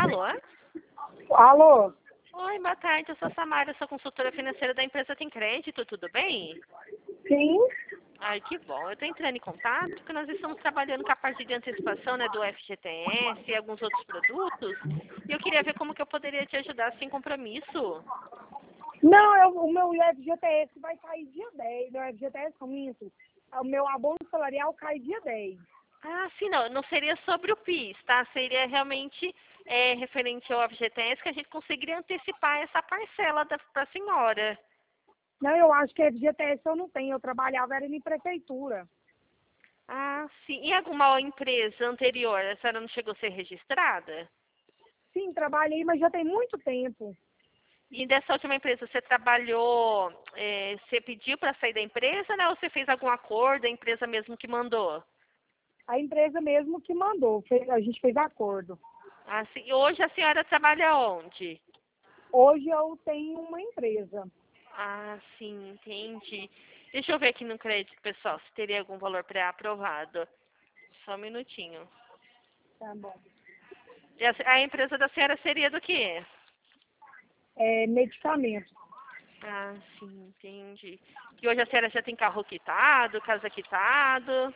Alô? Alô? Oi, boa tarde. Eu sou a Samara, sou consultora financeira da empresa Tem Crédito, tudo bem? Sim? Ai, que bom. Eu estou entrando em contato porque nós estamos trabalhando com a parte de antecipação, né, do FGTS e alguns outros produtos. E eu queria ver como que eu poderia te ajudar sem compromisso. Não, o meu FGTS vai cair dia 10. Meu FGTS, não minto. O meu abono salarial cai dia 10. Ah, sim, não. Não seria sobre o PIS, tá? Seria realmente referente ao FGTS que a gente conseguiria antecipar essa parcela para a senhora. Não, eu acho que FGTS eu não tenho. Eu trabalhava era em prefeitura. Ah, sim. E alguma empresa anterior, a senhora não chegou a ser registrada? Sim, trabalhei, mas já tem muito tempo. E dessa última empresa, você trabalhou, você pediu para sair da empresa, né? Ou você fez algum acordo, a empresa mesmo que mandou? A empresa mesmo que mandou. A gente fez acordo. Ah, sim. E hoje a senhora trabalha onde? Hoje eu tenho uma empresa. Ah, sim, entendi. Deixa eu ver aqui no crédito, pessoal, se teria algum valor pré-aprovado. Só um minutinho. Tá bom. E a empresa da senhora seria do quê? É, medicamento. Ah, sim, entendi. E hoje a senhora já tem carro quitado, casa quitado?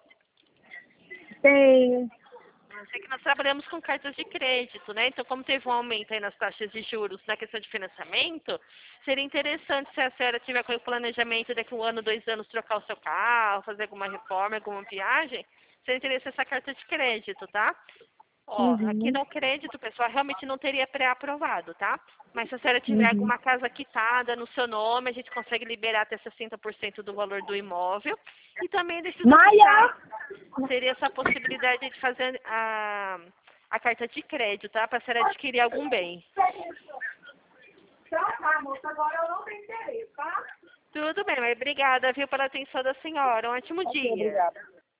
Tem. Eu sei que nós trabalhamos com cartas de crédito, né? Então, como teve um aumento aí nas taxas de juros na questão de financiamento, seria interessante se a senhora tiver com o planejamento daqui 1 ano, 2 anos, trocar o seu carro, fazer alguma reforma, alguma viagem, seria interessante essa carta de crédito, tá? Ó, aqui Uhum. no crédito, pessoal, realmente não teria pré-aprovado, tá? Mas se a senhora tiver Uhum. alguma casa quitada no seu nome, a gente consegue liberar até 60% do valor do imóvel. E também desses outros Maia! casos, seria essa possibilidade de fazer a carta de crédito, tá? Para a senhora adquirir algum bem. Tá, moça, agora eu não tenho interesse, tá? Tudo bem, mas obrigada, viu, pela atenção da senhora. Um ótimo Ok, dia. obrigada.